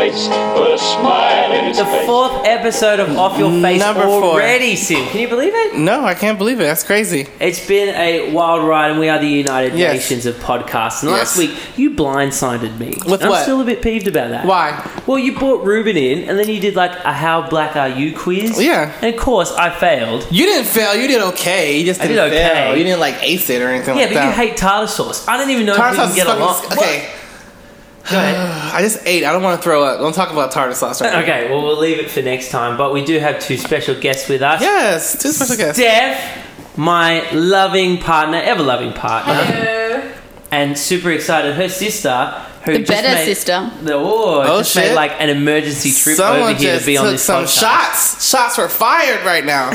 face, put a smile in his The face. fourth episode of Off Your Face Number 4. already, Sim. Can you believe it? No, I can't believe it. That's crazy. It's been a wild ride, and we are the United Yes. Nations of podcasts. And last Yes. week, you blindsided me. With and what? I'm still a bit peeved about that. Why? Well, you brought Ruben in, and then you did like a "How black are you?" quiz. Yeah. And of course, I failed. You didn't fail. You did okay. You just I didn't did okay. fail. You didn't like ace it or anything Yeah, like but that. you hate tartar sauce. I don't even know Tartar if we can sauce get is along. fucking... Okay. Go ahead. I just ate. I don't want to throw up. Don't talk about tartar sauce right now. Okay, well, we'll leave it for next time. But we do have 2 special guests with us. Yes. 2 special guests. Steph, my loving partner, ever-loving partner. Hello. And super excited. Her sister, who The just better made, sister. Just made shit. like an emergency trip Someone over here just to be on took this some podcast. shots. Shots were fired right now.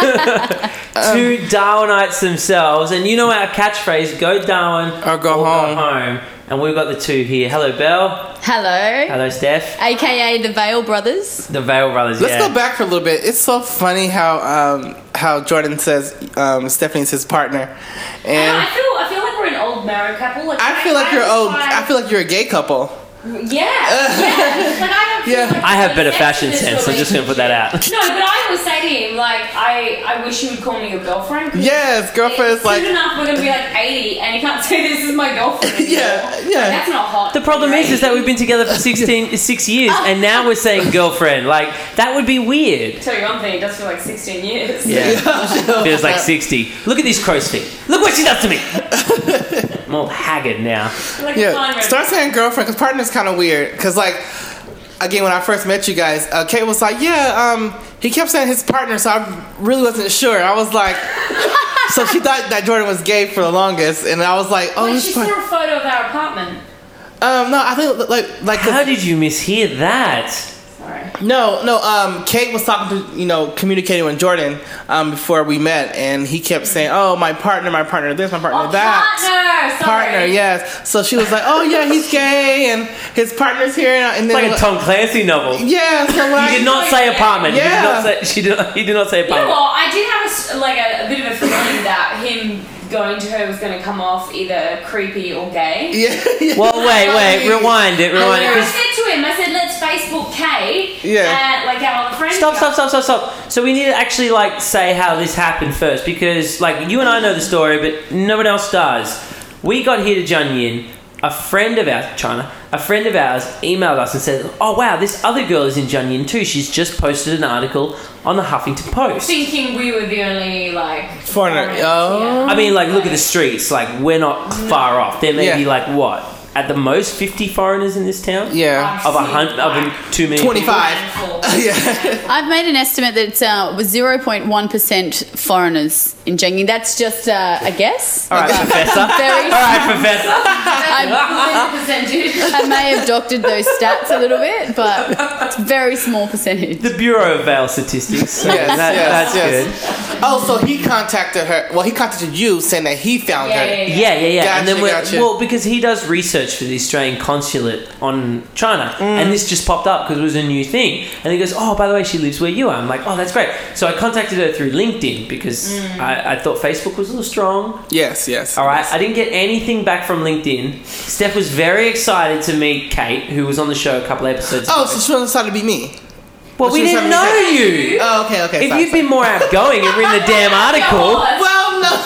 2 Darwinites themselves, and you know our catchphrase: "Go Darwin Or go home." home." And we've got the 2 here. Hello, Belle. Hello. Hello, Steph. AKA the Vale Brothers. The Vale brothers. Let's yeah. go back for a little bit. It's so funny how Jordan says Stephanie's his partner, and I feel like we're an old married couple. Like, I feel like you're old. I feel like you're a gay couple. Yeah. Like, I don't feel Yeah. like I have better sex fashion in this sense, so I'm just going to put that out. No, but I always say to him, like, I wish you would call me your girlfriend. 'cause Yes, girlfriend is like. soon enough we're going to be like 80 and you can't say this is my girlfriend anymore. Yeah, yeah. Like, that's not hot. The problem is that we've been together for 6 years, and now we're saying girlfriend. Like, that would be weird. Tell you one thing, it does feel like 16 years. Yeah. Feels like 60. Look at these crow's feet. Look what she does to me. I'm all haggard now. Like a Yeah, time start saying girlfriend because partner's kind of weird. Because like, again, when I first met you guys, Kate was like, he kept saying his partner, so I really wasn't sure. I was like, so she thought that Jordan was gay for the longest, and I was like, oh, Wait, his she saw partner. a photo of our apartment. No, I think like How did you mishear that? Sorry. No, Kate was talking to, communicating with Jordan before we met, and he kept saying, oh, my partner this, my partner that. Partner, sorry. Yes. So she was like, oh, yeah, he's gay, and his partner's here. And It's then like a Tom Clancy novel. Yeah. So like, You did not say apartment. Yeah. He did not say You know apartment. what? I did have a bit of a feeling that him going to her was going to come off either creepy or gay. Yeah. Well, wait, rewind it. I 'cause- said to him, I said, let's Facebook Kate. Yeah. Like our other friends. Stop. So we need to actually like say how this happened first, because like you and I know the story, but no one else does. We got here to Junyin. A friend of ours emailed us and said, "Oh wow, this other girl is in Junyin too. She's just posted an article on the Huffington Post." Thinking we were the only Foreigner. foreigners, Oh. I mean, like, look at the streets. Like, we're not far off. There may be like what, at the most, 50 foreigners in this town. Yeah. Of 2 million. 25. Yeah. I've made an estimate that it's 0.1% foreigners in Junyin. That's just a guess. All right, Professor. Very, All right, Professor. percentage. I may have doctored those stats a little bit, but it's a very small percentage. The Bureau of Vale Statistics. So that's good. Oh, so he contacted her. Well, he contacted you saying that he found her. Yeah. And then Gotcha. well, because he does research for the Australian consulate on China, and this just popped up because it was a new thing. And he goes, "Oh, by the way, she lives where you are." I'm like, "Oh, that's great." So I contacted her through LinkedIn because I thought Facebook was a little strong. Yes. All right, I didn't get anything back from LinkedIn. Steph was very excited to meet Kate, who was on the show a couple episodes ago. Oh, so she decided to be me. Well, we she was didn't having know me you. Oh, okay. If sorry, you'd been more outgoing and written the damn article. Well, no.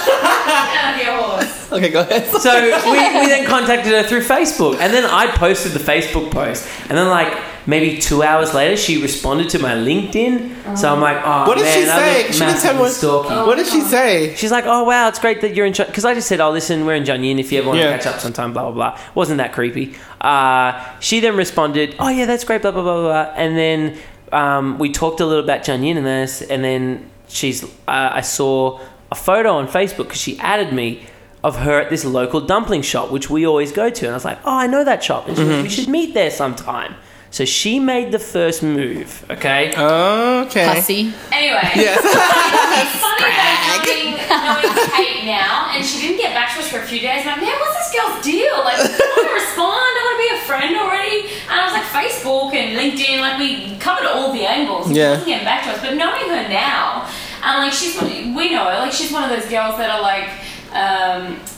Okay, go ahead. So we then contacted her through Facebook, and then I posted the Facebook post, and then like maybe 2 hours later she responded to my LinkedIn. So I'm like, oh What did man, she say? I'm She didn't tell me what- stalky. What did she say? She's like, oh wow, it's great that you're in because I just said, oh listen, we're in Junyin if you ever want to catch up sometime, blah blah blah. Wasn't that creepy? She then responded, oh yeah, that's great, blah blah blah blah, and then we talked a little about Junyin, and then I saw a photo on Facebook because she added me of her at this local dumpling shop, which we always go to. And I was like, oh, I know that shop. And she goes, we should meet there sometime. So she made the first move, okay? Okay. Pussy. Anyway. Yes. It's funny that knowing Kate now, and she didn't get back to us for a few days. I'm like, man, what's this girl's deal? Like, I want to respond. I want to be a friend already. And I was like, Facebook and LinkedIn, like, we covered all the angles. She wasn't getting back to us. But knowing her now, and like, we know her, like, she's one of those girls that are like,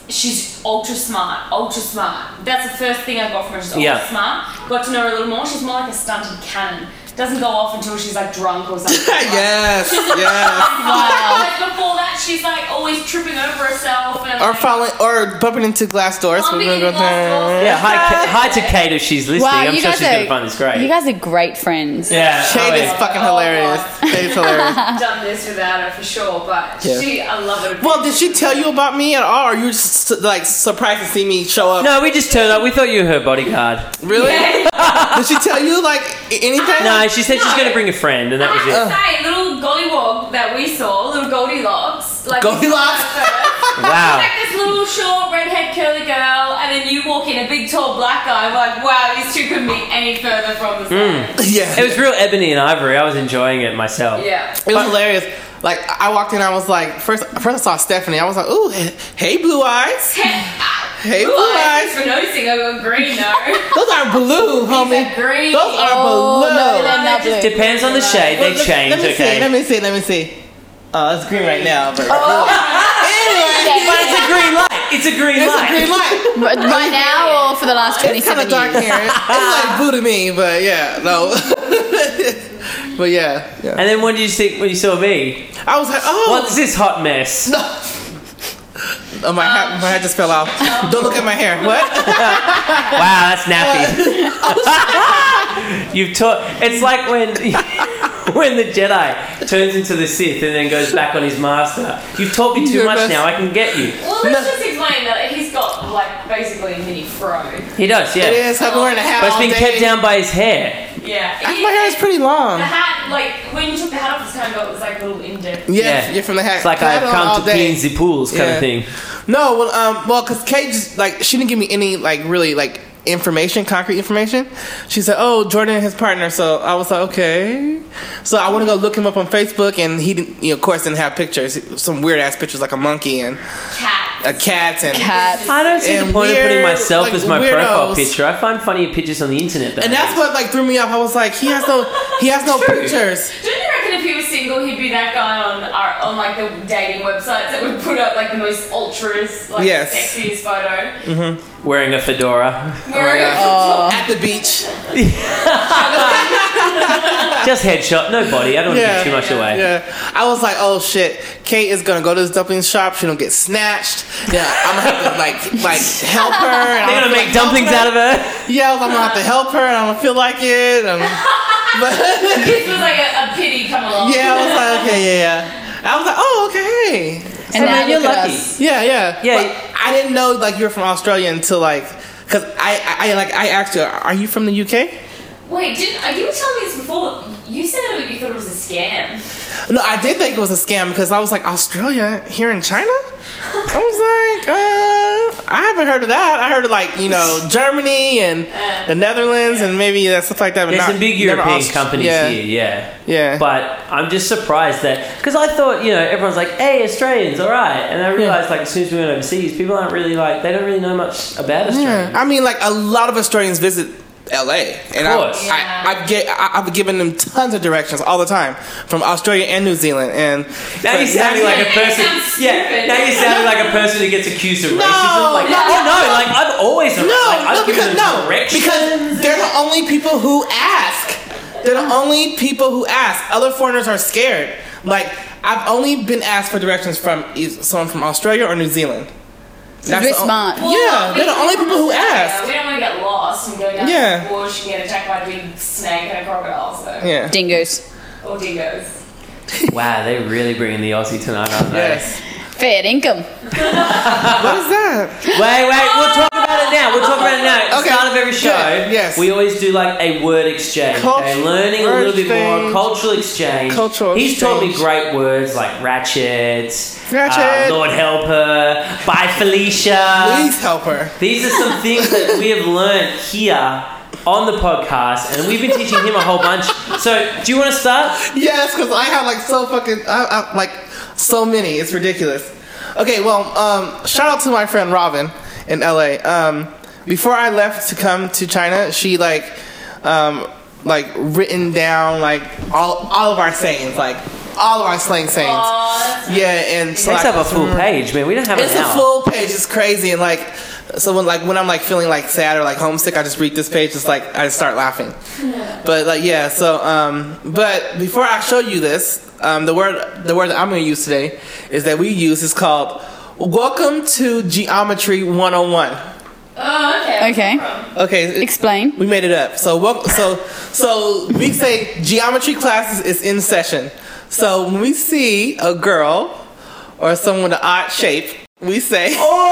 she's ultra smart. That's the first thing I got from her. She's ultra Yeah. smart. Got to know her a little more. She's more like a stunted cannon. Doesn't go off until she's like drunk or something. Yes. Wow. Like before that, she's like always tripping over herself and Or like, falling, or bumping into glass doors. bumping We're into gonna go glass doors. Yeah, hi to Kate if she's listening. Wow, I'm you sure guys she's going are to find this great. You guys are great friends. yeah. Shade oh, is yeah. fucking Oh, hilarious. God. Shade is hilarious. I've done this without her for sure, but Yeah. I love it. Well, did she tell you about me at all? Or you just like surprised to see me show up? No, we just turned up. We thought you were her bodyguard. Really? Yeah. Did she tell you like anything? No, she said she's going to bring a friend, and that was I have it. to say, little gollywog that we saw, little Goldilocks. Like Goldilocks? Wow. Like this little short redhead curly girl, and then you walk in, a big tall black guy. I'm like, wow, these two couldn't be any further from the same. Yeah. It was real ebony and ivory. I was enjoying it myself. Yeah. It was hilarious. Like I walked in, I was like, first I saw Stephanie. I was like, ooh, hey, blue eyes. Hey, blue eyes. For noticing, I got green though. Those are blue, homie. Green. Those are Oh, blue. no, they're not blue. Depends on the shade. They change, Let me okay? see. Let me see. Oh, it's green right now. But But it's a green light. It's a green it's light. a green light. Right now or for the last It's kind 27 of dark years? here. It's like blue to me, but yeah, no. But yeah. And then when did you think when you saw me? I was like, oh. What's this hot mess? Oh, my hat just fell off. Don't look at my hair. What? Wow, that's nappy. You've taught. It's like when when the Jedi turns into the Sith and then goes back on his master. You've taught me too much now. I can get you. Well, let's just explain that he's got like basically a mini fro. He does, yeah. It is. I've been wearing a hat But it's all been day. kept down by his hair. Yeah. My hair is pretty long. The hat, like when you took the hat off, it's kind of got this like little indent. Yeah, you're from the hat. It's like I had I've it on all come to day. clean the pools kind Yeah. of thing. No, well, cause Kate just like she didn't give me any like really like information, concrete information. She said, "Oh, Jordan and his partner." So I was like, "Okay." So I want to go look him up on Facebook, and he, didn't, of course, didn't have pictures. Some weird ass pictures like a monkey and Cat. a cat and. Cats. I don't see the And point of putting weird, myself like, as my profile weirdos. picture. I find funnier pictures on the internet. And that's what like threw me off. I was like, he has no pictures. Don't you reckon if he was single, he'd be that guy on like the dating websites that would put up like the most ultras, like Yes. sexiest photo? wearing a fedora. Wearing At the beach. Just headshot, no body. I don't want to give too much away. Yeah. I was like, oh shit, Kate is gonna go to this dumpling shop. She don't get snatched. Yeah, I'm gonna have to like help her. And They're I'm gonna like, make dumplings out of her. Yeah, I'm gonna have to help her, and I'm gonna feel like it. But This was like a pity come along. yeah, I was like, okay, yeah. I was like, oh, okay. And now man, you're look at lucky. us. Yeah. Yeah. But I didn't know like you were from Australia until like, cause I asked you, are you from the UK? Wait, you were telling me this before. You said that you thought it was a scam. No, I did think it was a scam because I was like, Australia here in China? I was like, I haven't heard of that. I heard of like, Germany and the Netherlands and maybe stuff like that. But There's not, some big never European companies yeah. here, yeah. Yeah. But I'm just surprised that, because I thought, everyone's like, hey, Australians, all right. And I realized, like, as soon as we went overseas, people aren't really like, they don't really know much about Australia. Yeah. I mean, like a lot of Australians visit LA, and course. I've given them tons of directions all the time from Australia and New Zealand. And Now you're sounding like a It person. sounds stupid. Yeah. Now you're sounding like a person who gets accused of No, racism. Like, no. oh no, like I've always I've given them directions. because they're the only people who ask. They're the only people who ask. Other foreigners are scared. Like I've only been asked for directions from someone from Australia or New Zealand. It's very smart. Yeah, they're the only people who ask. We don't want to get lost and go down Yeah. the bush and get attacked by a big snake and a crocodile. So. Yeah. Dingoes. Or dingoes. Wow, they're really bringing the Aussie tonight, aren't they? Yes. Fair income. What is that? Wait, we'll talk about it now. At the Okay. start of every show, Good, yes. we always do like a word exchange. Okay? Learning a Word little bit more, exchange. cultural exchange. He's taught me great words like ratchets, Ratchet. Lord help her, bye Felicia. Please help her. These are some things that we have learned here on the podcast, and we've been teaching him a whole bunch. So, do you want to start? Yes, because I have like so fucking like so many. It's ridiculous. Okay, well, shout out to my friend Robin in LA. Before I left to come to China, she like written down like all of our sayings, like all of my slang sayings. Yeah, and so Takes up a full page, man. We don't have it's an a hour. full page. It's crazy, and like, so when I'm like feeling like sad or like homesick, I just read this page. It's like I just start laughing. But like, yeah. So but before I show you this, the word that I'm going to use today is called "Welcome to Geometry 101." Oh, okay. Okay. Okay. Explain. We made it up. So we say geometry classes is in session. So when we see a girl or someone with an odd shape, we say,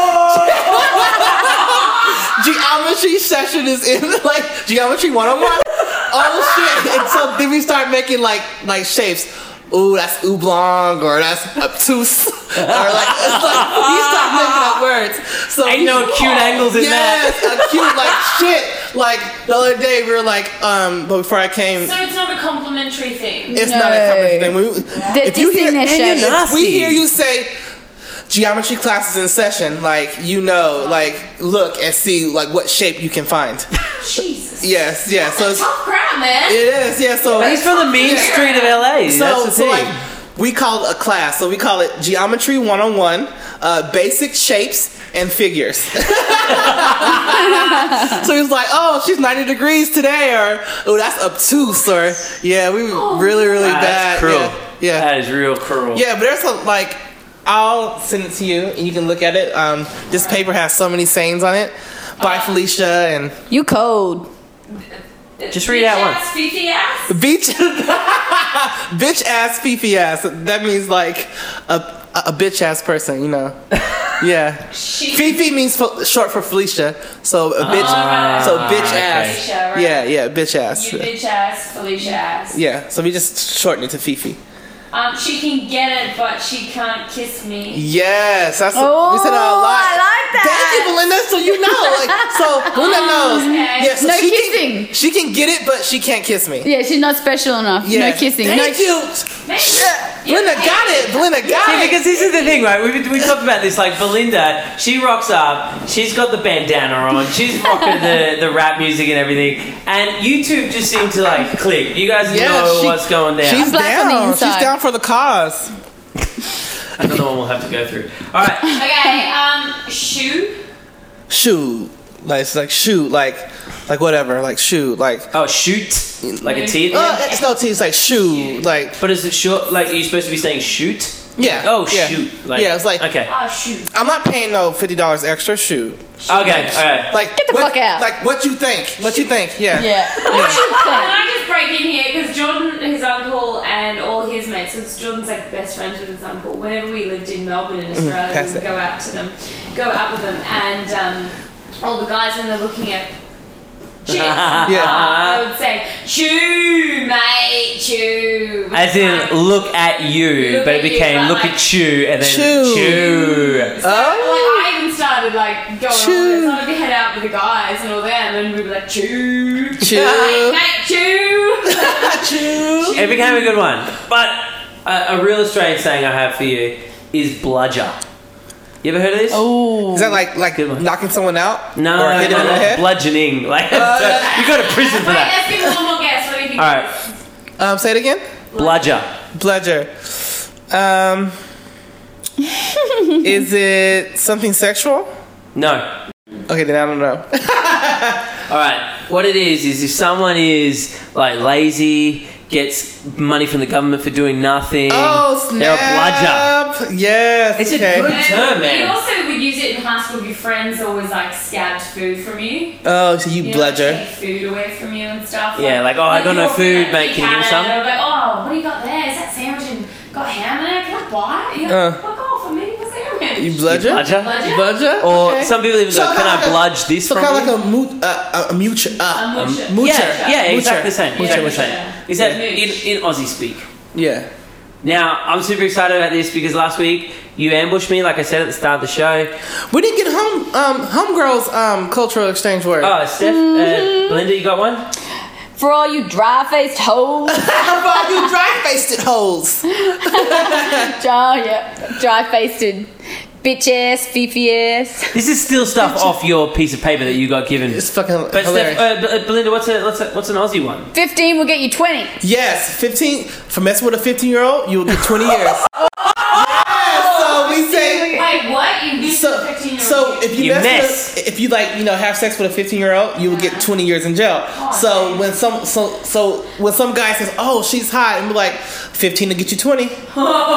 geometry session is in, like, geometry 101. Oh shit. And so then we start making like shapes. Ooh, that's oblong, or that's obtuse, or like, it's like we start making up words. So Ain't no cute angles in that. Yes, cute, like shit. Like the other day we were like, but before I came, So it's not a complimentary thing. it's No. not a complimentary thing. They're If you hear, dissing their shape. if we Nasty. hear you say geometry classes in session, like, you know, like, look and see like what shape you can find. Jesus. Yes, yeah. So it's, Tough crowd, man. it is, yeah. So He's from the mean street of LA. That's the So thing. like, we call it a class. So we call it Geometry 101, Basic Shapes and Figures. So he's like, oh, she's 90 degrees today, or oh, that's obtuse, or yeah, we really, really bad. That's cruel. Yeah. That is real cruel. Yeah, but there's like, I'll send it to you and you can look at it. This paper has so many sayings on it. By Felicia and You cold. Just read it out once. Fifi ass. bitch ass, fifi ass. That means like a bitch ass person, you know. Yeah. Fifi means short for Felicia. So a bitch. So bitch ass. Felicia, right? Yeah, bitch ass. You bitch ass, Felicia ass. Yeah. So we just shorten it to Fifi. She can get it, but she can't kiss me. Yes, that's Oh, we said that a lot. I like that. Thank you, Belinda. So you know, like, so Belinda knows. Okay. Yeah, so No she kissing. she can get it, but she can't kiss me. Yeah, she's not special enough. Yeah. No kissing. Thank you. Belinda got it. Belinda got See, it. because this is the thing, right? We talked about this. Like Belinda, she rocks up. She's got the bandana on. She's rocking the rap music and everything. And you two just seem to like click. You guys know what's going down. She's black on the down. inside. She's down for the cause. Another one we'll have to go through. All right. Okay, shoe. Shoot, like it's like shoot, like whatever, like shoot, like. Oh, shoot. Like a T at the end? It's no T. It's like shoe, like But is it short? Like, are you supposed to be saying shoot? yeah. Oh, yeah. shoot. Like, yeah, it's like okay. Oh, shoot. I'm not paying no $50 extra. Shoot. Okay. Like Get the fuck out. Like what you think? What you think? Yeah. Yeah. Can I just break in here? Because Jordan, his uncle, and all his mates, because Jordan's like best friends with his uncle. Whenever we lived in Melbourne in Australia, pass we would it. go out with them, and all the guys when they're looking at chicks, Yeah. I would say, chew, mate, chew. As in, look at you, Look but it at you, became but look like- at you, and then Chew. chew. So, like, I even started like going Chew. on with it. So I'd head out with the guys and all that, and then we'd be like, chew, Chew. mate, chew. Chew. It became a good one. But a real Australian saying I have for you is bludger. You ever heard of this? Oh. Is that like Good one. knocking someone out? No, Or hitting them in the head? bludgeoning. Like you go to prison for Wait, that. let's give one more guess. What do you think? All right, Say it again. bludger. Bludger. Is it something sexual? No. Okay, then I don't know. All right. What it is if someone is like lazy, gets money from the government for doing nothing. Oh, snap. They're a bludger. Yes. It's okay. a good term, You man. also would use it in high school if your friends always like scabbed food from you. Oh, so you You know, bludger. like, take food away from you and stuff. Yeah, like, oh, I got no your food, friend, mate, you can you give me had some? it, and they're like, oh, what do you got there? Is that sandwich and got ham in it? Can I buy it? You're like, fuck off, I'm eating a sandwich. You bludger? Bludger? Bludger? Bludger? Or Okay. some people even So go, can I bludge this So from kind you? of like a mutual. Moocher. Moocher. Yeah, Moocher. exactly the same. Yeah, Exactly the moocher. same. Is that Mooch. in Aussie speak? Yeah. Now, I'm super excited about this because last week you ambushed me, like I said at the start of the show. We didn't get homegirls cultural exchange word. Oh, Steph, Belinda, you got one? For all you dry-faced hoes. How about you dry-faced holes? Dry-faced Bitch ass, fifi ass. This is still stuff off your piece of paper that you got given. It's fucking But hilarious. Belinda, what's an Aussie one? 15 will get you 20. Yes, 15. For messing with a 15-year-old, you will get 20 years. Yes, so we say. Wait, what? You used to 15-year-old. So if you if you have sex with a 15-year-old, you will get 20 years in jail. So when some guy says, "Oh, she's hot," and we're like, 15 to get you 20. 15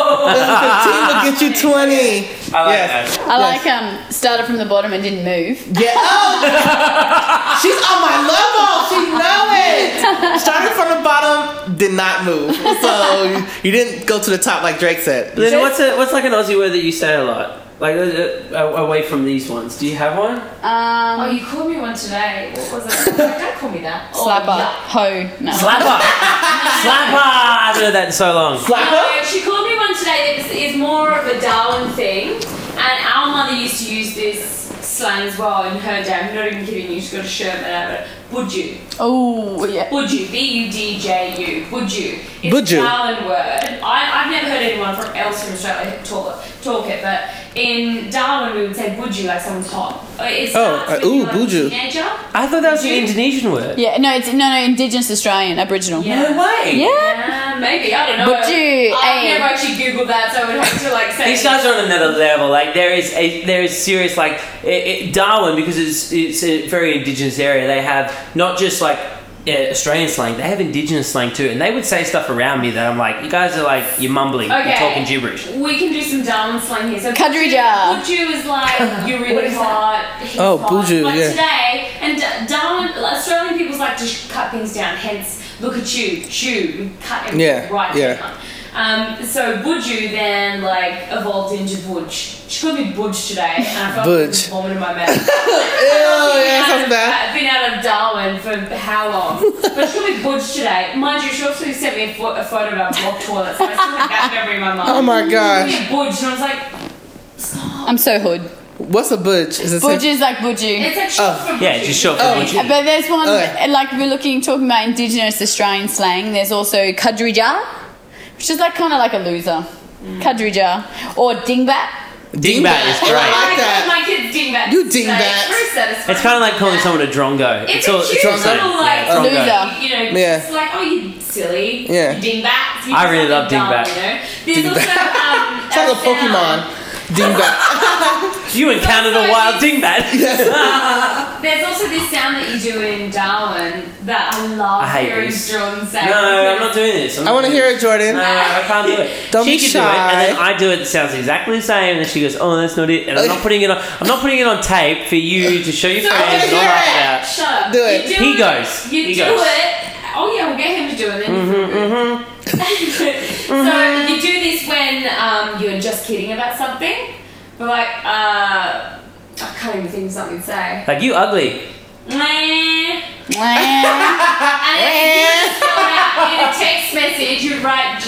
to get you 20. I like that. I like started from the bottom and didn't move. Yeah. Oh, she's on my level. She know it. Started from the bottom, did not move. So you didn't go to the top like Drake said. Belinda, what's like an Aussie word that you say a lot? Like away from these ones. Do you have one? Oh, you called me one today. What was it? Don't call me that. Slapper. Oh, Ho. No. Slapper. Slapper. I haven't heard that in so long. No, she called me one today that is more of a Darwin thing, and our mother used to use this slang as well in her day. I'm not even kidding you. She's got a shirt made out of it. Budju. Oh, yeah. Budju. B-U-D-J-U. Budju. It's Budju. a Darwin word. I've never heard anyone else from Australia talk it, but in Darwin we would say budju like someone's hot. It starts when you're like a budju. teenager. I thought that was an Indonesian word. Yeah, no, it's Indigenous Australian, Aboriginal. Yeah. No way. Yeah. Maybe, I don't know. Budju, I've eh. never actually googled that, so I would have to like say. These guys are on another level. Like there is serious like Darwin, because it's a very indigenous area. They have not just like Australian slang, they have indigenous slang too, and they would say stuff around me that I'm like, you guys are like, you're mumbling, you're talking gibberish. We can do some Darwin slang here. So Kadrija. Budju is like you're really hot. he's Oh, hot. budju, Like yeah. today, and Darwin, Australian people like to cut things down. Hence, look at you, chew, we cut everything right down. So Budju then like evolved into Budge. She called me Budge today, and I felt like Budge. vomit in my mouth. Yeah, sounds bad. I've been out of Darwin for how long? But she called me Budge today. Mind you, she also sent me a photo of our block toilet, so I still have that memory in my mind. Oh my gosh. She called me Budge, and I was like, stop. I'm so hood. What's a budge? Is it Budge is like budgie. It's like short for Yeah, Budge. just short for Budgie. But there's one, Okay. like we're talking about Indigenous Australian slang, there's also Kadrija, which is like kind of like a loser. Kadrija. Or dingbat. Dingbat is Oh, great. I like that. My kids dingbat. You today. dingbat. It's very satisfying. It's kind of like calling someone a drongo. It's a cute also little like drongo. Loser. You know, Yeah. it's like, oh, you silly. Yeah. You dingbat. You I just really love something dumb, dingbat. You know? There's also It's like a Pokemon. Dingbat. You encountered a wild dingbat. There's also this sound that you do in Darwin that I love I hate hearing this. Jordan say. No, I'm not doing this. I want to hear it, Jordan. No, I can't do it. Don't she be can shy. do it, and then I do it. It sounds exactly the same, and then she goes, "Oh, that's not it." And I'm not putting it on. I'm not putting it on tape for you to show your So friends and all hear that it. about. Shut up. Do it. You do He it. goes. You He do goes. it. Oh yeah, we'll get him to do it. Then So you do this when you're just kidding about something, but like I can't even think of something to say. Like, you ugly. Meh. And if you spell it out in a text message, you write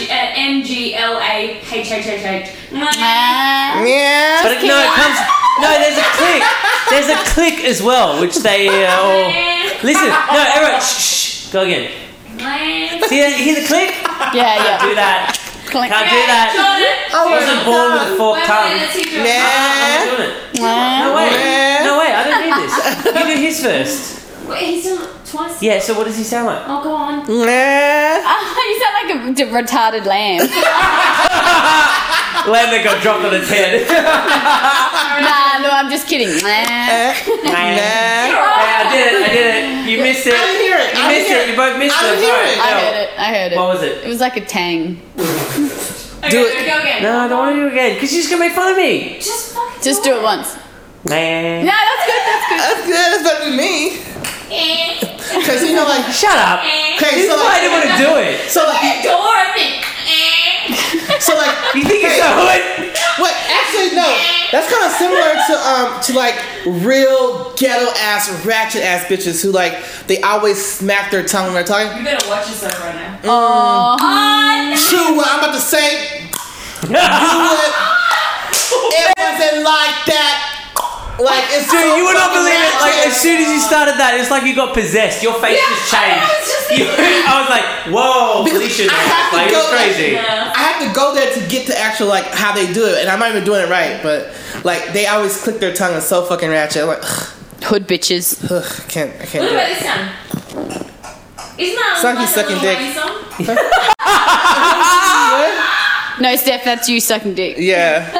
MGLAHHHH. Yeah. But no, it comes. No, there's a click. There's a click as well, which they. Listen, no, everyone, shh. Go again. See that? You hear the click? Yeah. Do that. Clink. Can't do that. I wasn't born with a forked tongue. I'm not doing it. No way. No way. I don't need this. You do his first. Wait, he's done it twice. Yeah. So what does he sound like? Oh, go on. You sound like a retarded lamb. Lamb that got dropped on its head. Nah, no, I'm just kidding. Hey, I did it. You missed it. I didn't hear it. You missed it. You both missed I it. didn't hear it. I heard it. What was it? It was like a tang. Okay, Do it. Go again. No, I don't want to do it again because she's gonna make fun of me. Just fucking Just do it once. Nah. No, that's good. That's good. That's better than me. Cause you know, like, Shut up. okay, This so is why I didn't like, want to do it. so like, Door open. so like, You think it's a hood? wait, actually, no. That's kind of similar to like real ghetto ass, ratchet ass bitches who like they always smack their tongue when they're talking. You better watch yourself right now. True, what I'm about to say. Do it. It wasn't like that. Like it's Dude, so you would not fucking believe it. Like, ratchet. as soon as you started that, it's like you got possessed. Your face just changed. I was like, whoa, Felicia. I have to Like, go it's crazy. I have to go there to get to actual like how they do it, and I'm not even doing it right. But Like they always click their tongue. It's so fucking ratchet. I'm like, Hood bitches. ugh, I can't What do about it. this one? Isn't that Sounds like like sucking a dick. Lil Wayne song? No, Steph, that's you sucking dick. Yeah.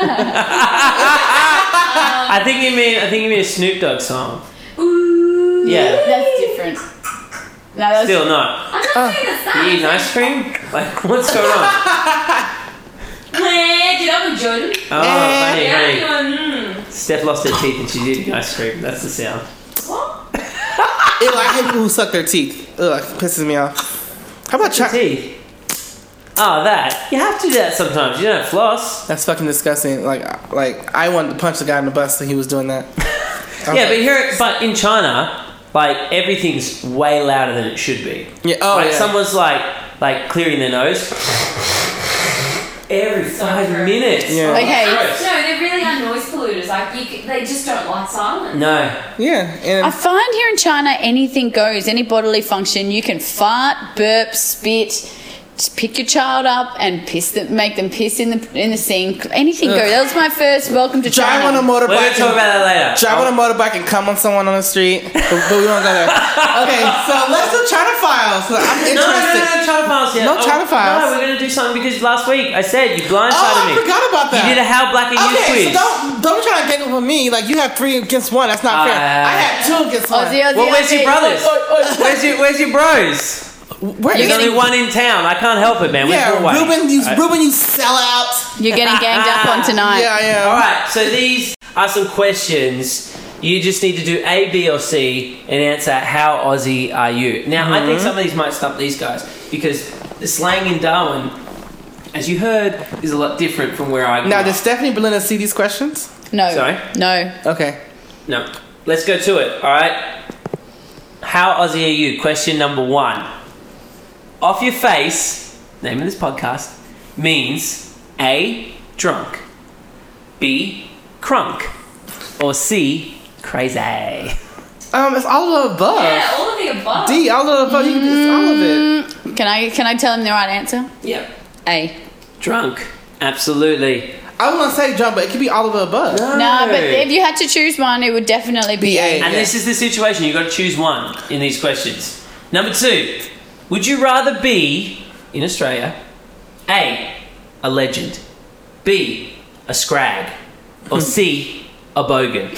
I think you mean a Snoop Dogg song. Ooh. Yeah. That's different. No, that's Still not. I'm not saying it's You that. eating ice cream? Like, what's going on? Get up with Jordan. Oh, funny, Yeah, honey. you're going, Steph lost her teeth and she's eating ice cream. That's the sound. What? Ew, I hate people who suck their teeth. Ugh, it pisses me off. How about Teeth. Oh, that. You have to do that sometimes. You don't floss. That's fucking disgusting. Like I wanted to punch the guy in the bus that he was doing that. Yeah, but in China, like everything's way louder than it should be. Yeah. Oh Like yeah. someone's like clearing their nose every 5 minutes. Yeah. Okay. No, they really are noise polluters. Like they just don't like silence. No. Yeah. And I find here in China anything goes, any bodily function. You can fart, burp, spit, just pick your child up and make them piss in the sink. Anything goes. That was my first welcome to drive on a China. We're motorbike. going to talk about that later. Drive on a motorbike and come on someone on the street, but we won't go there. Okay, so let's do China Files. I'm No, interested. China Files yet. No China Files. No, we're going to do something because last week I said you blindsided Oh, I me. forgot about that. You did a How Black Are You Okay, quiz. so don't try to gang up on me. Like you have 3 against 1. That's not fair. I had 2 against 1. Aussie, Aussie, Well, where's your Aussie. brothers? Where's your bros? Where You're is There's only getting- one in town. I can't help it, man. We're Yeah, Broadway. Ruben, you sell out. You're getting ganged up on tonight. Yeah, yeah. All right, so these are some questions. You just need to do A, B, or C and answer how Aussie are you. Now, I think some of these might stump these guys because the slang in Darwin, as you heard, is a lot different from where I grew Now, up. did Stephanie Belinda see these questions? No. Sorry? No. Okay. No. Let's go to it, all right? How Aussie are you? Question number 1. Off your face, name of this podcast, means A, drunk, B, crunk, or C, crazy. It's all of the above. Yeah, all of the above. D, all of the above. It's all of it. Can I tell him the right answer? Yep. A. Drunk. Absolutely. I was gonna say jump, but it could be all of the above. No, but if you had to choose one, it would definitely be Be A. A. And this is the situation. You've got to choose one in these questions. Number 2. Would you rather be, in Australia, A, a legend, B, a scrag, or C, a bogan?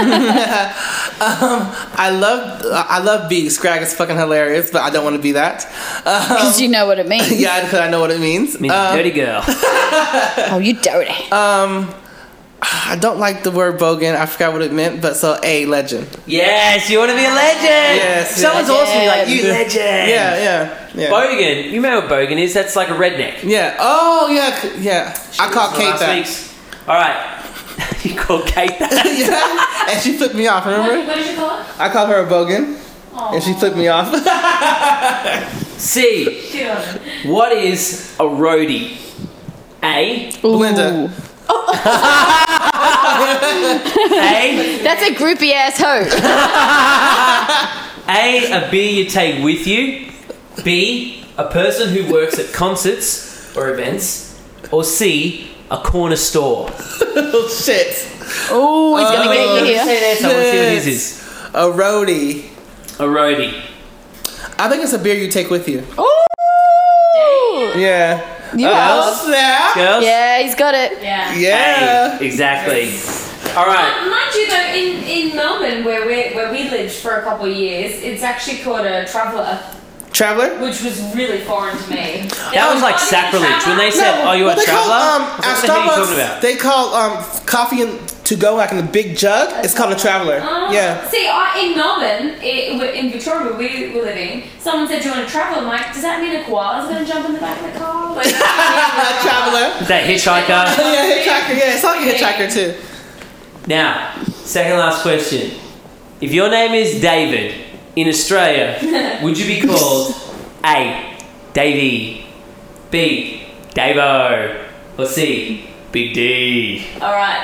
I love B. Scrag is fucking hilarious, but I don't want to be that. Because you know what it means. Yeah, because I know what it means. Means dirty girl. Oh, you dirty. I don't like the word bogan. I forgot what it meant, but so A, legend. Yes, you want to be a legend. Yes, Someone's yes. awesome. Like you, legend. Yeah. Bogan. You know what bogan is? That's like a redneck. Yeah. Oh, yeah. Yeah. I call Kate Last that. week's. All right. You called Kate that. Yeah. And she flipped me off, remember? What did you call it? I called her a bogan, and she flipped me off. C. Shit on it. What is a roadie? A. Belinda. A. That's a groupie ass hoe. A beer you take with you. B, a person who works at concerts or events. Or C, a corner store. Oh, shit. Oh, he's going to get you here. Say an answer. I want to see what his is. A roadie. A roadie. I think it's a beer you take with you. Oh! Yeah. You Oh, are. snap. Girls? Yeah, he's got it. Yeah. Yeah. A, exactly. All right. Mind you, though, in Melbourne, where we lived for a couple of years, it's actually called a traveller, Traveler? which was really foreign to me. That was like sacrilege when they said, "Oh, you are a they traveller." call, What at the hell are you talking Starbucks, about? they call coffee to go like in a big jug. It's called a traveler. Yeah. See, in Melbourne, in Victoria, where we were living, someone said, "Do you want to travel?" I'm like, "Does that mean a koala's going to jump in the back of the car?" Like, Traveler. That hitchhiker. Yeah, hitchhiker. Yeah, it's like a hitchhiker too. Now, second last question. If your name is David in Australia, would you be called A, Davey, B, Davo, or C, Big D? all right.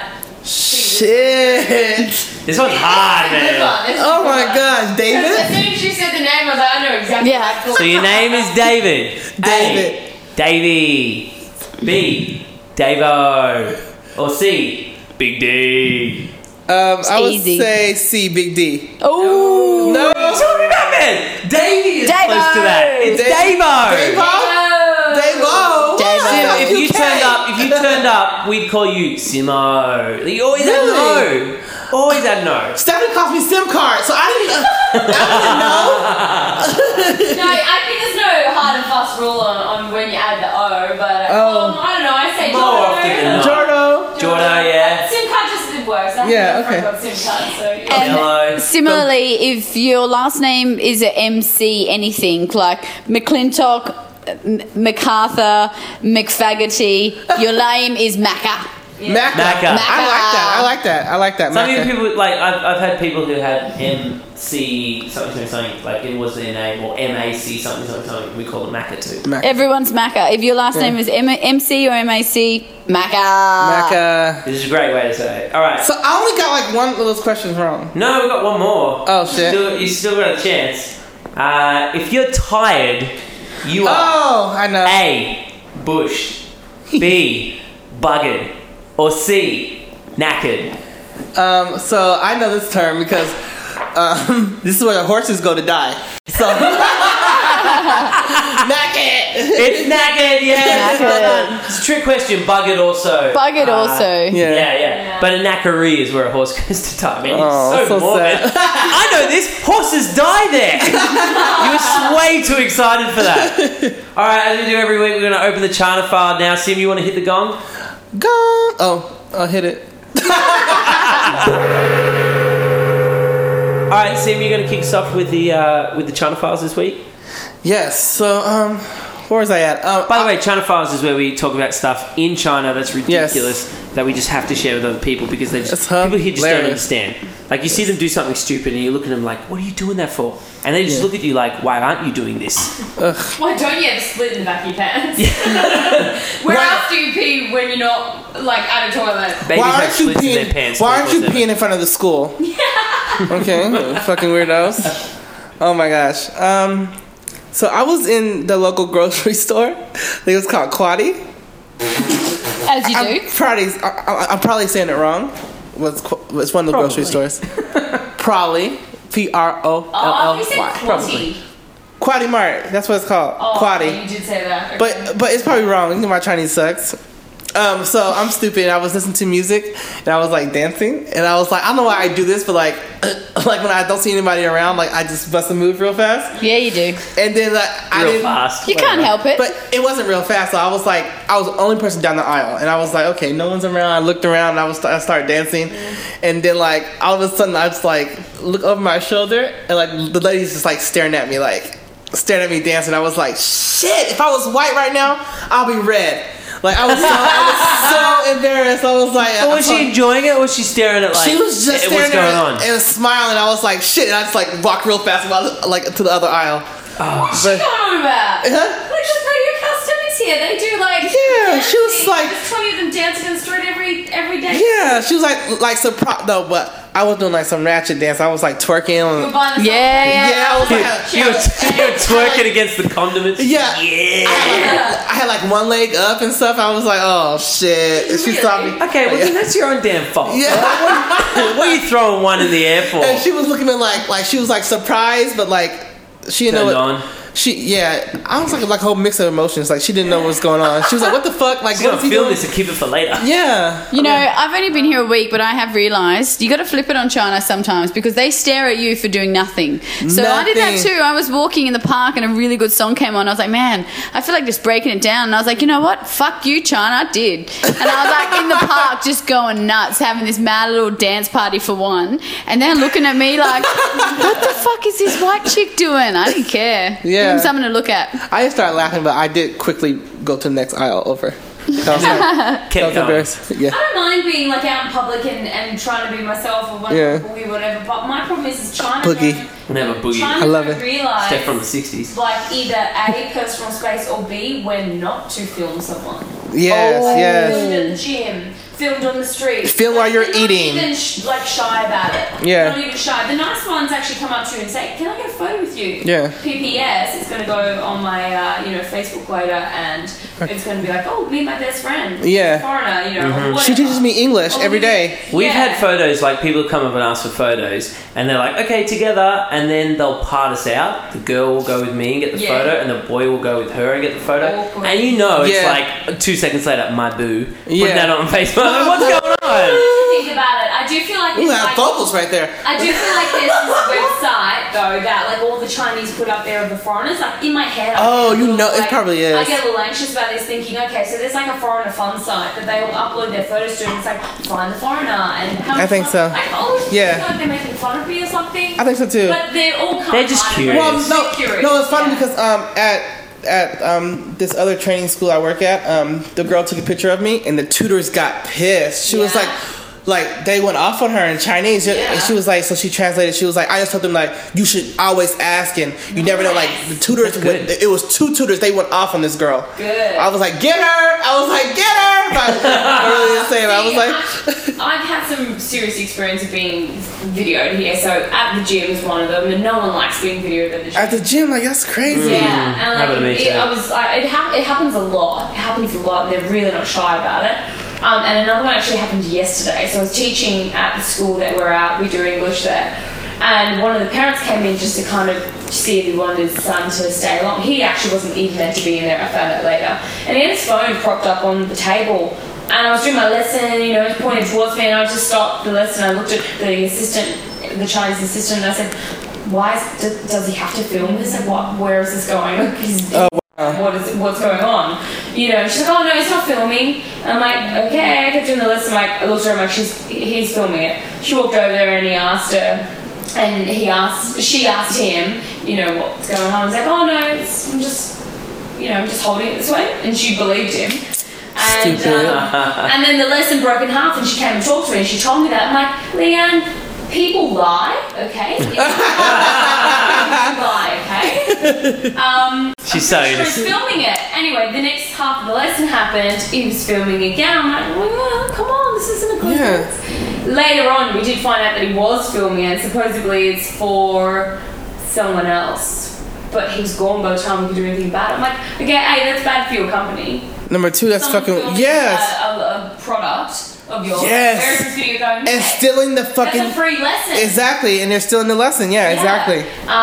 Shit. This one's hard, Good man. one. This is Oh a good my one. gosh, As David. soon as she said the name, I was like, I know exactly Yeah. what I thought. So your name is David. David. A, Davey, B, Davo, or C, Big D. I would easy. say C, Big D. Oh. No. What are you talking about, man? Davey is Davo. close to that. It's Davo. Davo. Davo. If you turned up, we'd call you Simo. You always had no. Always had no. Stephanie calls me SIM card, so I didn't know. No, I think there's no hard and fast rule on when you add the O, but I don't know. I say More often than not. Jordo, yeah. SIM card just works. I Yeah, have a okay. friend called SIM card, so yeah. And Hello. similarly, if your last name is a MC anything, like McClintock, MacArthur, McFaggoty, your name is Macca. Macca. I like that. Some Macca. people like I've had people who had MC something like it was their name or MAC something. We call it Macca too. Everyone's Macca. If your last name is MC or MAC, Macca. Macca. This is a great way to say it. All right. So I only got like one of those questions wrong. No, we got one more. Oh, shit. You still got a chance. If you're tired, you are Oh, I know. A, bushed, B, buggered, or C, knackered. So I know this term because this is where the horses go to die. So knackered. It's knackered, yeah. Knackered. It's a trick question. Buggered also. Buggered also. Yeah. But a knackery is where a horse goes to die. Man, Oh, it's so so morbid. sad. I know this. Horses die there. You were way too excited for that. All right, as we do every week, we're going to open the charter file now. Sim, you want to hit the gong? Go. Oh, I'll hit it. All right, Sim, you're going to kick us off with the China Files this week. Yes. So where was I at? By the way, China Files is where we talk about stuff in China that's ridiculous that we just have to share with other people because they just It's people here just don't hilarious. understand. Like you see them do something stupid and you look at them like, "What are you doing that for?" And they just look at you like, "Why aren't you doing this?" Why don't you have a split in the back of your pants? Where else do you pee when you're not like at a toilet? Babies Why have aren't you slits in their peeing? pants. Why aren't you 24/7. peeing in front of the school? Okay, fucking weirdos. Oh my gosh. So I was in the local grocery store. I think it was called Quaddy. As you do. I'm probably saying it wrong. It's one of the grocery stores. Probably. Oh, you said P-R-O-L-L-Y. Quaddy. Quaddy Mart. That's what it's called. Oh, Quaddy. you did say that. Okay. But it's probably wrong. You know my Chinese sucks. So I'm stupid. I was listening to music and I was like dancing and I was like, I don't know why I do this, but like when I don't see anybody around, like I just bust a move real fast. Yeah, you do. And then like I Real didn't. fast. You can't help it. But it wasn't real fast, so I was the only person down the aisle, and I was like, okay, no one's around. I looked around, and I started dancing, and then like all of a sudden I just like look over my shoulder, and like the lady's just like staring at me dancing. I was like, shit, if I was white right now, I'll be red. Like I was so embarrassed. I was like, But was she enjoying it or was she staring at like she was just staring what's going on? and smiling. I was like, shit, and I just like walked real fast like to the other aisle. Oh. What's going on about? Huh? Like the radio customers here, they do like She was like, there's 20 of them dancing in the street every day. yeah, she was like surprised. No, but I was doing like some ratchet dance. I was like twerking. You're buying the Yeah, I was like, You were twerking against the condiments. yeah. Yeah. I had like one leg up and stuff. I was like, oh shit. And she saw me. Okay, well then that's your own damn fault. Yeah. What are you throwing one in the air for? And she was looking at like she was like surprised, but like she didn't know Turned what. on. I was like a whole mix of emotions. Like she didn't know what was going on. She was like, what the fuck? Like, She's what gonna is he film doing? this and keep it for later. Yeah. You know, I've only been here a week, but I have realised you got to flip it on China sometimes because they stare at you for doing nothing. So I did that Nothing. too. I was walking in the park and a really good song came on. I was like, man, I feel like just breaking it down. And I was like, you know what? Fuck you, China. I did. And I was like in the park just going nuts, having this mad little dance party for one. And they're looking at me like, what the fuck is this white chick doing? I didn't care. Yeah. Give them something to look at. I just started laughing, but I did quickly go to the next aisle over. I was like, I Kept was going. embarrassed. Yeah. I don't mind being like out in public and trying to be myself or whatever, boogie, whatever. But my problem is China. Boogie. Whenever boogie. China I love don't it. Realize, Step from the 60s. like either A, personal space, or B, when not to film someone. Yes, yes. Filmed at the gym, filmed on the street. Film while you're They're not eating. even like shy about it. Yeah. Not even shy. The nice ones actually come up to you and say, "Can I get a photo with you?" Yeah. PPS. It's going to go on my Facebook later, and it's going to be like, oh, meet my best friend. Yeah. Foreigner, you know. or She whatever. teaches me English Or every we- day. We've Yeah. had photos, like people come up and ask for photos, and they're like, okay, together, and then they'll part us out. The girl will go with me and get the Yeah. photo, and the boy will go with her and get the photo. Awkward. And you know, it's Yeah. like 2 seconds later, my boo. Yeah. Putting that on Facebook. Like, what's going on? Think about it. I do feel like Ooh, there's I have like, vocals right there. I do feel like there's this website though that like all the Chinese put up there of the foreigners. Like in my head, I Oh, get a you little, know, it like, probably is. I get a little anxious about this, thinking, okay, so there's like a foreigner fun site that they will upload their photos to, and it's like find the foreigner and how I think much so. fun- Like, oh, Yeah. you feel like they're making fun of me or something. I think so too. But they're all kind They're of just kind of curious. Well, no, curious, no, it's funny yeah. because at this other training school I work at, the girl took a picture of me and the tutors got pissed. She was Yeah. like they went off on her in Chinese. Yeah. And she was like, so she translated. She was like, I just told them like you should always ask, and you never know. Like the tutors, That's good. it was 2 tutors. They went off on this girl. Good. I was like, get her. I was like, get her. But I really didn't say it. I was like, I've had some serious experience of being videoed here. So at the gym is one of them, and no one likes being videoed at the gym. at the gym, like that's crazy. Yeah, and Happened to me like, too. I was like, it happens a lot. It happens a lot, and they're really not shy about it. And another one actually happened yesterday. So I was teaching at the school that we're at. We do English there, and one of the parents came in just to kind of see if he wanted his son to stay along. He actually wasn't even meant to be in there. I found out later, and he had his phone propped up on the table. And I was doing my lesson, you know, he pointed towards me, and I just stopped the lesson. I looked at the assistant, the Chinese assistant, and I said, does he have to film this? Like, where is this going? What's going on? You know, she's like, oh no, he's not filming. And I'm like, okay. I kept doing the lesson. I looked at her, I'm like, he's filming it. She walked over there and he asked her, and she asked him, you know, what's going on. He's like, oh no, I'm just holding it this way. And she believed him. And, and then the lesson broke in half, and she came and talked to me, and she told me that. I'm like, Leanne, people lie, okay? People lie, okay? She's so She was innocent. filming it. Anyway, the next half of the lesson happened. He was filming again. I'm like, well, come on, this isn't a coincidence. Later on, we did find out that he was filming it. Supposedly, it's for someone else. But he was gone by the time we could do anything about it. I'm like, okay, hey, that's bad for your company. Number 2, that's Someone fucking filming yes. a product of yours. Yes. Where's this video going? And stealing the fucking That's a free lesson. exactly, and they're still in the lesson. Yeah, exactly.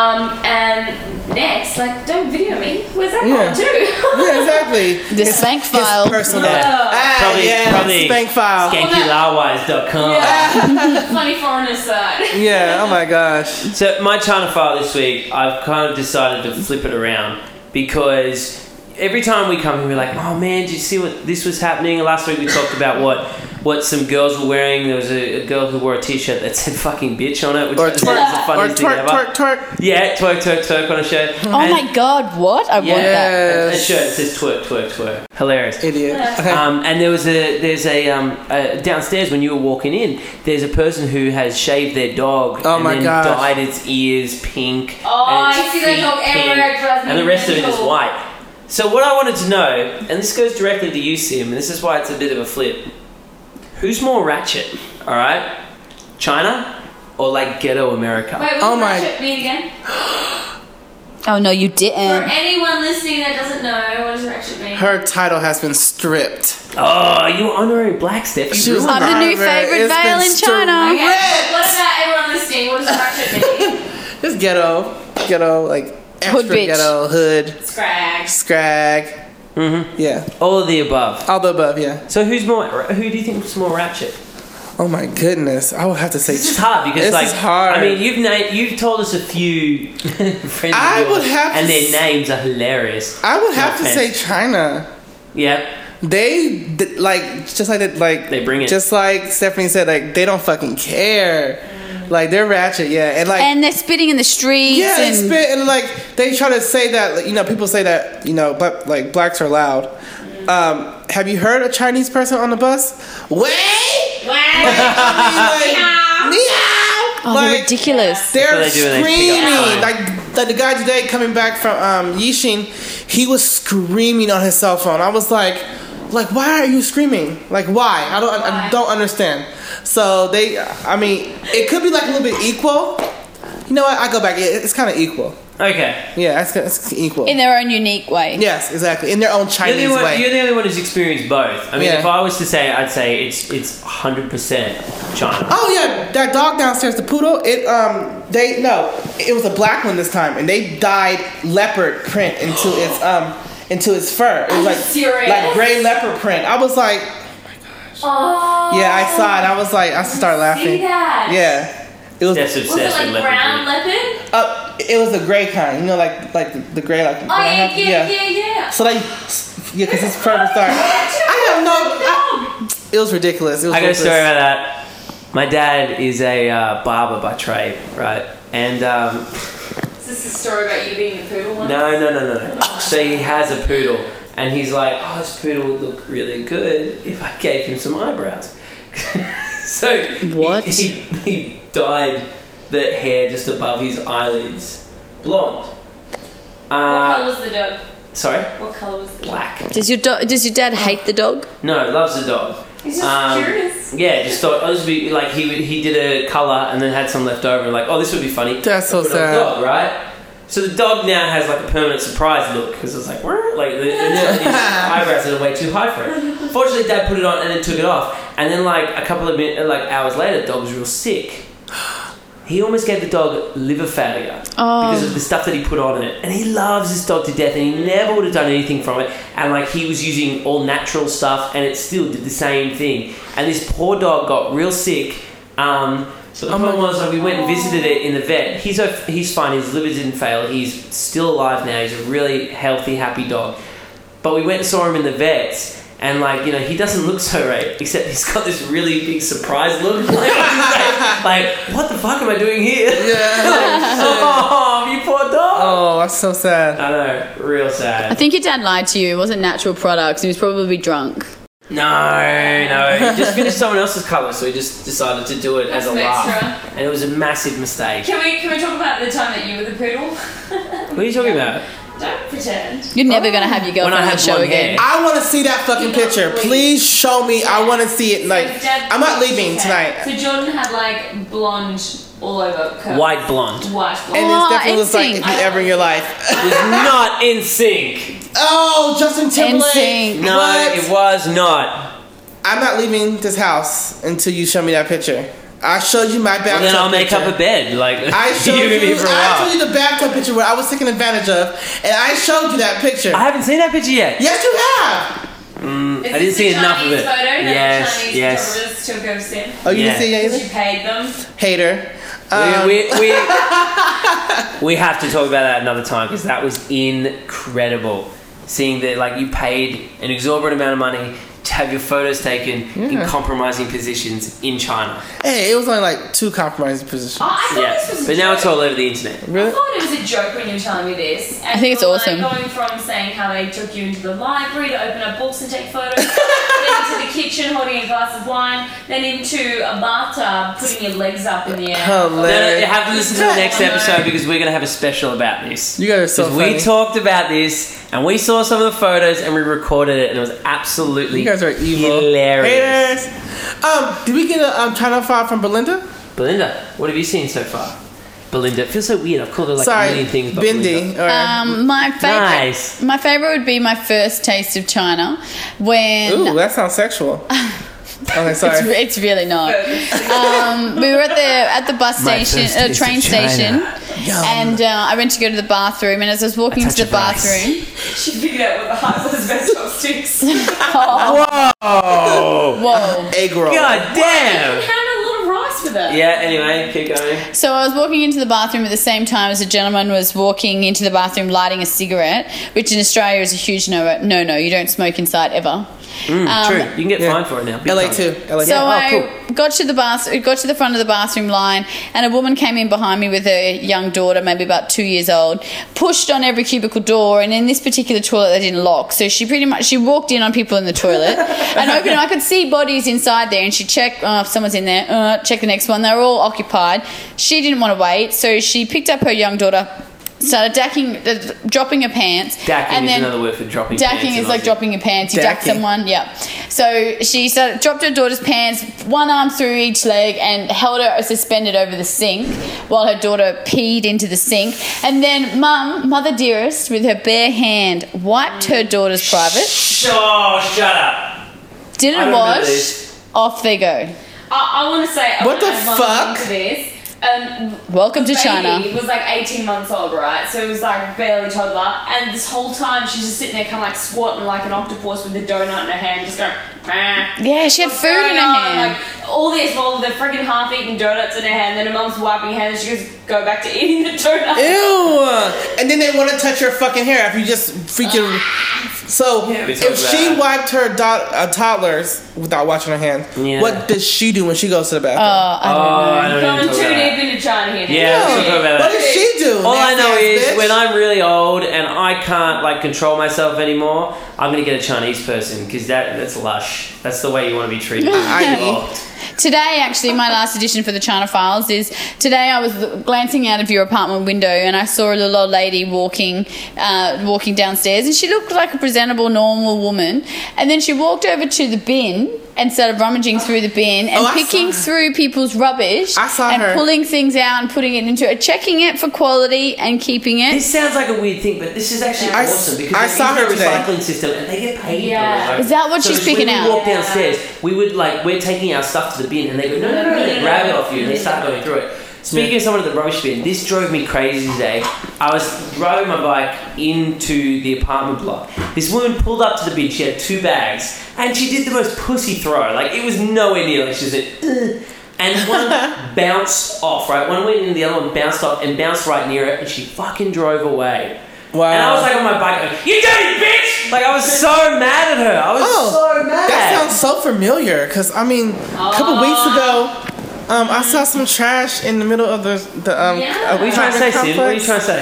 And next, like, don't video me. Where's that Yeah. going to? Yeah, exactly. The spank file. It's personal. Yeah. Ah, Probably- yeah, probably spank file. SkankyLawwise.com. Yeah. Funny foreigner side. Yeah. Oh my gosh. So my China file this week, I've kind of decided to flip it around because every time we come here, we're like, oh man, did you see what this was happening? Last week we talked about what some girls were wearing. There was a girl who wore a t-shirt that said fucking bitch on it, which Or was the twerk, or funniest thing twerk, ever. twerk. Yeah, twerk on a shirt. Oh my god, what? I want that. A Yes. shirt that says twerk. Hilarious. Idiot. And there's a downstairs when you were walking in. There's a person who has shaved their dog Oh and my then gosh. dyed its ears pink. Oh, and its I see that feet dog pink, everywhere, it drives me and the rest of it is mental. white. So what I wanted to know, and this goes directly to you, Sim, and this is why it's a bit of a flip. Who's more ratchet? All right, China or like ghetto America? Wait, Oh what's my- ratchet mean again? Oh no, you For didn't. anyone listening that doesn't know, what does ratchet mean? Her title has been stripped. Oh, you honorary black Steph. You She was ruined I'm the it. new favourite It's veil been in China. Okay, what about everyone listening? What does ratchet mean? It's ghetto, like extra Hood bitch. ghetto, hood, Scrag. scrag. Mhm. Yeah, All of the above. all the above. Yeah. So who do you think is more ratchet? Oh my goodness, I would have to say. This is hard because This like is hard. I mean you've told us a few friends I of yours, would have to and their s- names are hilarious. I would No have to say offense. China. Yeah. Like just like that, like They bring it. Just like Stephanie said, like they don't fucking care. Like they're ratchet, yeah, and like And they're spitting in the streets. yeah, they and spit and like they try to say that like, people say that but like blacks are loud. Have you heard a Chinese person on the bus? Wait, Oh, they're ridiculous. They're That's what they do when they pick up screaming. signs. Like the guy today coming back from Yixing, he was screaming on his cell phone. I was like, why are you screaming? Like, why? I don't understand. So it could be like a little bit equal, You know what? I go back. It's kind of equal. Okay. Yeah, it's equal. In their own unique way. Yes, exactly. In their own Chinese way. You're the only one who's experienced both. I mean, if I was to say, I'd say it's 100% China. Oh yeah, that dog downstairs, the poodle. It was a black one this time, and they dyed leopard print into its fur. It was like gray leopard print. I was like, Oh. yeah, I saw it. I was like, I started laughing. See that? Yeah. It was. That's Was obsessed it with like brown leopard? It was the gray kind. You know, like the gray like. Oh yeah. So because his fur was dark. I have no. It was ridiculous. It was I got a ridiculous. story about that. My dad is a barber by trade, right? And Is this a story about you being the poodle one? no. So he has a poodle, and he's like, "Oh, this poodle would look really good if I gave him some eyebrows." So What? he dyed the hair just above his eyelids blonde. What colour was the dog? Sorry, What colour was the dog? black. Does your dad hate the dog? No, loves the dog. He's just curious. Yeah, just thought this would be like he did a colour and then had some left over and like, oh, this would be funny. That's so Put it on the sad. dog, right? So the dog now has like a permanent surprise look because it's like, his eyebrows are way too high for it. Fortunately, Dad put it on and then took it off, and then like a couple of hours later, the dog was real sick. He almost gave the dog liver failure because of the stuff that he put on it, and he loves this dog to death, and he never would have done anything from it. And like he was using all natural stuff, and it still did the same thing. And this poor dog got real sick. So the problem was, like, we went and visited it in the vet. He's fine. His liver didn't fail. He's still alive now. He's a really healthy, happy dog. But we went and saw him in the vets, and like, you know, he doesn't look so right, except he's got this really big surprise look. like, what the fuck am I doing here? Yeah. Oh, you poor dog. Oh, that's so sad. I know, real sad. I think your dad lied to you. It wasn't natural products. He was probably drunk. No. He just finished someone else's colour, so he just decided to do it as a That's laugh, extra. and it was a massive mistake. Can we talk about the time that you were the poodle? What are you talking about? Don't pretend. You're never going to have your When I girlfriend on the had show blonde again. hair. I want to see that fucking picture. Please show me. I want to see it. Like, I'm not leaving tonight. So Jordan had like blonde all over. Curls. White blonde. White blonde. And it definitely looks like NSYNC. if you ever in your life. It was not in sync. Oh, Justin Timberlake. NSYNC. No, What? it was not. I'm not leaving this house until you show me that picture. I showed you my bathtub Well, then I'll make picture. up a bed. Like I showed you've been you. here for a I while. showed you the bathtub picture where I was taken advantage of, and I showed you that picture. I haven't seen that picture yet. Yes, you have. Is I didn't this see the enough of Chinese it. Photo that Yes, the Chinese yes. photographers took of Sim? Oh, you Yeah. didn't see it Because either? you paid them. Hater. We have to talk about that another time because that was incredible. Seeing that, like, you paid an exorbitant amount of money to have your photos taken in compromising positions in China. Hey, it was only like 2 compromising positions. Oh, I thought Yeah, this was a but now joke. it's all over the internet. I Really? thought it was a joke when you were telling me this. And I think it's you were, awesome. Like, going from saying how they took you into the library to open up books and take photos, then into the kitchen holding a glass of wine, then into a bathtub putting your legs up in the air. No, Hilarious. you have to listen to the next episode because we're going to have a special about this. You guys are so Because funny. we talked about this and we saw some of the photos and we recorded it and it was absolutely You guys are evil. hilarious. Haters. Did we get a China file from Belinda? Belinda, what have you seen so far? Belinda, it feels so weird. I've called her like a Sorry, million things. But Bindi. Belinda. All right. My favorite, Nice. my favorite would be my first taste of China when Ooh, that sounds sexual. Okay, sorry. it's really not. We were at the bus My station, first taste train of China. station, and I went to go to the bathroom. And as I was walking A into the touch of rice. bathroom, She figured out what the hype was about chopsticks. whoa! Egg roll. God damn. Had a lot of rice with it. Yeah, anyway, keep going. So I was walking into the bathroom at the same time as a gentleman was walking into the bathroom lighting a cigarette, which in Australia is a huge no. You don't smoke inside ever. True. You can get Yeah. fined for it now. Big LA time. too. LA So oh, I cool. got to the front of the bathroom line, and a woman came in behind me with her young daughter, maybe about 2 years old, pushed on every cubicle door, and in this particular toilet they didn't lock. So she walked in on people in the toilet and opened it. I could see bodies inside there, and she checked, if someone's in there, check the next one. They were all occupied. She didn't want to wait, so she picked up her young daughter, started dropping her pants. Dacking and is then another word for dropping Dacking pants. is like dropping your pants. You dack Dacking. someone, yeah. So she dropped her daughter's pants, one arm through each leg, and held her suspended over the sink while her daughter peed into the sink. And then Mother Dearest, with her bare hand, wiped her daughter's private. Oh, shut up. Didn't I remember wash. this. Off they go. I want to say. What the I wanna add one fuck? thing to this. Welcome to Baby China. was like 18 months old, right? So it was like barely toddler, and this whole time she's just sitting there, kind of like squatting like an octopus with the donut in her hand, just going. Meh. Yeah, she had What's food in going her on? hand. Like all this while the freaking half-eaten donuts in her hand. Then her mum's wiping her hand, and she goes, "Go back to eating the donut." Ew! And then they want to touch your fucking hair after you just freaking. So Yeah, we talked if about she that. wiped her toddlers without washing her hands, Yeah. what does she do when she goes to the bathroom? I don't know. I don't Going even too talk about that. deep into China here. Yeah, let's talk about What that. does she do? All I know Nasty ass is bitch? when I'm really old and I can't like control myself anymore, I'm gonna get a Chinese person because that's lush. That's the way you want to be treated. Today, actually, my last edition for the China Files is today I was glancing out of your apartment window and I saw a little old lady walking downstairs, and she looked like a presentable, normal woman. And then she walked over to the bin and started rummaging through the bin and Oh, I picking saw her. through people's rubbish I saw and her. pulling things out and putting it into it, checking it for quality and keeping it. This sounds like a weird thing, but this is actually I awesome because I there saw is her no today. recycling system and they get paid. Yeah. for it. Is that what she's it's picking when out? we walk downstairs, we're taking our stuff to the bin and they go, no, they grab it off you and they start going through it. Speaking of someone at the rubbish bin, this drove me crazy today. I was driving my bike into the apartment block. This woman pulled up to the bin, she had 2 bags, and she did the most pussy throw. Like, it was nowhere near, like, she said, ugh. And one bounced off, right? One went in, the other one bounced off and bounced right near it, and she fucking drove away. Wow. And I was like on my bike, going, you dirty bitch! Like, I was so mad at her. I was so mad. That sounds so familiar. Cause I mean, a couple weeks ago, I saw some trash in the middle of the Yeah. What are you trying to say, Sim? What are you trying to say?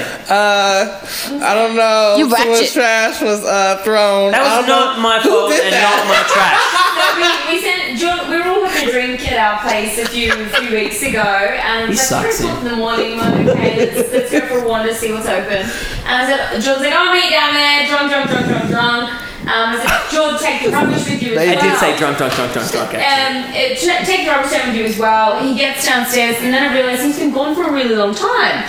I don't know. You Someone's ratchet. trash was thrown. That I was don't not know my who fault did and that. not my trash. No, we sent John. We were all having a drink at our place a few weeks ago, and He it's like sucks, 3 o'clock in the morning. I'm like, okay, let's go for a wander, see what's open. And I said, John's like, I'll meet down there, drunk. I said, John, take the rubbish with you as I well. did say drunk, actually. Take the rubbish down with you as well. He gets downstairs, and then I realised he's been gone for a really long time.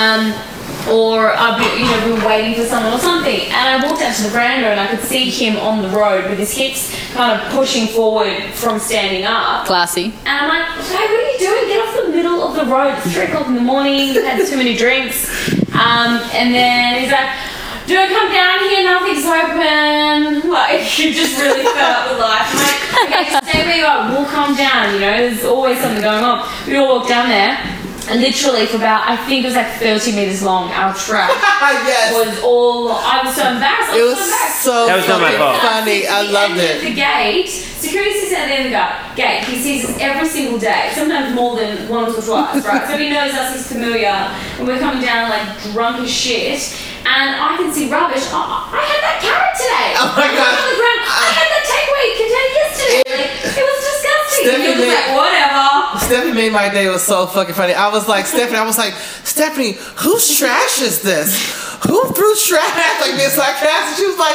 Or we were waiting for someone or something. And I walked out to the veranda and I could see him on the road with his hips kind of pushing forward from standing up. Classy. And I'm like, hey, what are you doing? Get off the middle of the road. It's 3 o'clock in the morning. You've had too many drinks. And then he's like, don't come down here. Nothing's open. Like, you just really fed up with life. I'm like, okay, stay where you are. We'll calm down. You know, there's always something going on. We all walked down there. And literally for about, I think it was like 30 meters long, our trash Yes. was all, I was so embarrassed. It was so That was not my fucking fault. funny. I loved At it. the gate, security sits at the end of the gate. He sees us every single day, sometimes more than once or twice, right? So he knows us, he's familiar, and we're coming down like drunk as shit. And I can see rubbish. Oh, I had that carrot today. Oh my God. On the ground. I had that takeaway container yesterday. Like, it was disgusting. And he was Stephanie- like, whatever. Stephanie made my day. It was so fucking funny. I was like, Stephanie, whose trash is this? Who threw trash like this? Like that? And she was like,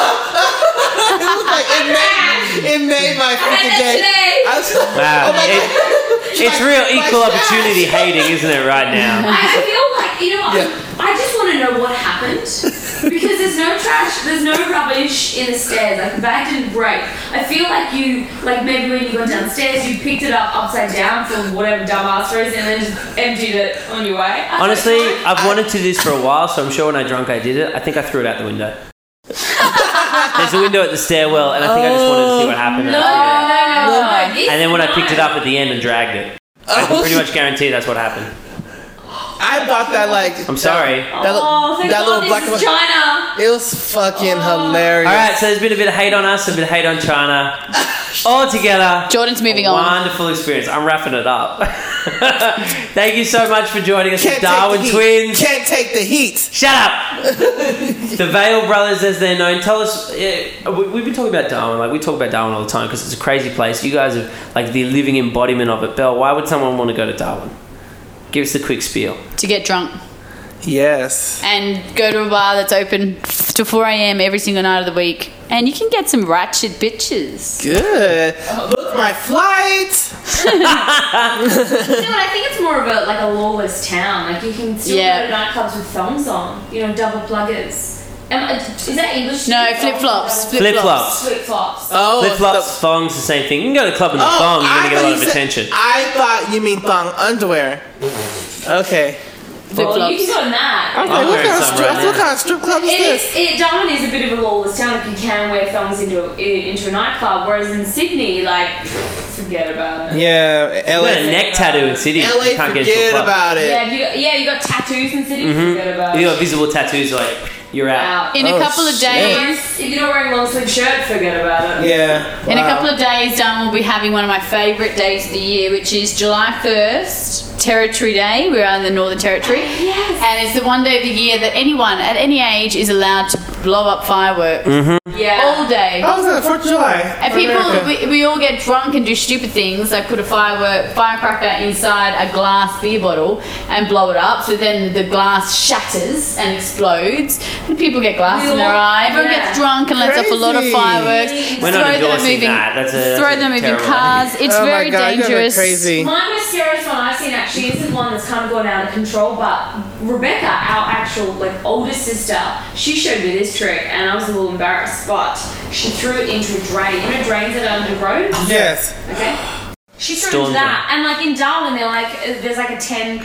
it was like it made my fucking that day. today. I was, Wow. oh my God. It's real equal my opportunity trash. hating, isn't it, right now? I feel like, you know what? Yeah. I just want to know what happened. Because there's no trash, there's no rubbish in the stairs. Like, the bag didn't break. I feel like maybe when you got downstairs, you picked it up upside down for whatever dumbass reason and then just emptied it on your way. Honestly, I've wanted to do this for a while, so I'm sure when I drunk I did it. I think I threw it out the window. There's a window at the stairwell, and I think I just wanted to see what happened. and I threw it out. No. And then when I picked it up at the end and dragged it, I can pretty much guarantee that's what happened. I thought that like. I'm sorry. Thank that little God black this is China. It was fucking hilarious. All right, so there's been a bit of hate on us, a bit of hate on China. All together. Jordan's moving on. Wonderful experience. I'm wrapping it up. Thank you so much for joining us, Can't the Darwin take the heat. Twins. Can't take the heat. Shut up! The Vale brothers, as they're known. Tell us, we've been talking about Darwin. Like, we talk about Darwin all the time because it's a crazy place. You guys are like the living embodiment of it. Belle, why would someone want to go to Darwin? Give us the quick spiel. To get drunk. Yes. And go to a bar that's open till 4 a.m. every single night of the week. And you can get some ratchet bitches. Good. Book my flight. No, I think it's more of a lawless town. Like you can still go to nightclubs with thongs on. You know, double pluggers. Is that English? No, flip-flops. Flip-flops. Flip-flops. Oh, Flip-flops, thongs, the same thing. You can go to a club in a thong, you're going to get a lot of attention. I thought you mean thong underwear. Okay. Well, you can go in that. Okay, what kind of strip club is this? Darwin is a bit of a lawless town. Like you can wear thongs into a nightclub, whereas in Sydney, like, forget about it. Yeah, You got a neck tattoo in Sydney. LA, you can't get into a forget club. about it. Yeah, you got tattoos in Sydney. Forget about If it. you got visible tattoos, like, you're out. In a couple of days. If you're not wearing a long sleeve shirt, forget about it. Yeah. In a couple of days, Darwin will be having one of my favourite days of the year, which is July 1st, Territory Day. We're out in the Northern Territory. Yes. And it's the one day of the year that anyone at any age is allowed to blow up fireworks. Yeah. All day. Oh, it's the 4th of July. And people, we all get drunk and do stupid things, like put a firecracker inside a glass beer bottle and blow it up. So then the glass shatters and explodes. And people get glass in their eye. Everyone gets drunk and lets off a lot of Crazy. fireworks. We're not endorsing that. That's throw them moving terrible cars. It's Oh very my God, you guys are dangerous. crazy. My most scariest one I've seen actually isn't one that's kind of gone out of control, but Rebecca, our actual older sister, she showed me this trick, and I was a little embarrassed, but she threw it into a drain. You know drains that are under roads? Yes. Okay. She threw it Storm into that, and in Darwin, there's a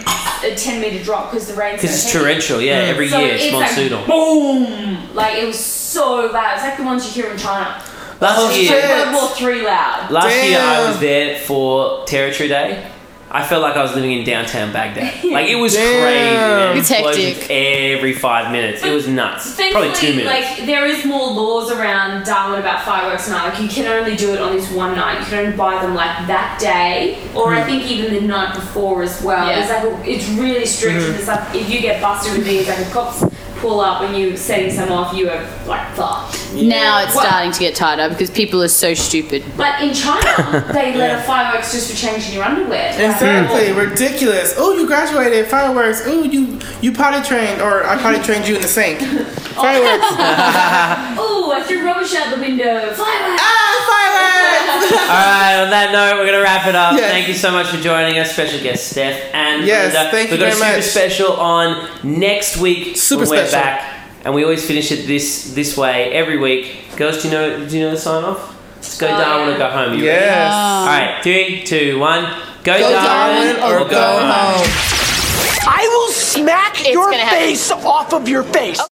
10 meter drop because the rain's Because it's so heavy. torrential, yeah. Every So year it's monsoonal. boom! It was so loud. It's like the ones you hear in China. Last shit. year, World War III loud. Last year I Damn. was there for Territory Day. I felt like I was living in downtown Baghdad. It was Damn. crazy. Man. It's Explosions hectic. every 5 minutes. It was nuts. Probably 2 minutes. There is more laws around Darwin about fireworks now. You can only do it on this one night. You can only buy them that day, or I think even the night before as well. Yeah. It's really strict. It's if you get busted with these, the cops pull up when you setting some off, you are fucked. Now it's Well- starting to get tighter because people are so stupid. But in China, they let a fireworks just for changing your underwear. Exactly. Ridiculous. Oh, you graduated. Fireworks. Oh, you potty trained, or I potty trained you in the sink. Fireworks. Oh, I threw rubbish out the window. Fireworks! Fireworks. Alright, on that note, we're going to wrap it up. Yes. Thank you so much for joining us, special guest Steph and Yes, Linda. thank you We've got very a super much. special on next week Super when we're special. back. And we always finish it this way every week. Girls, do you know the sign off? Let's go Darwin or go home. You ready? Yes. Alright, 3, 2, 1. Go Go Darwin Darwin or go home. I will smack It's your gonna happen. face off of your face.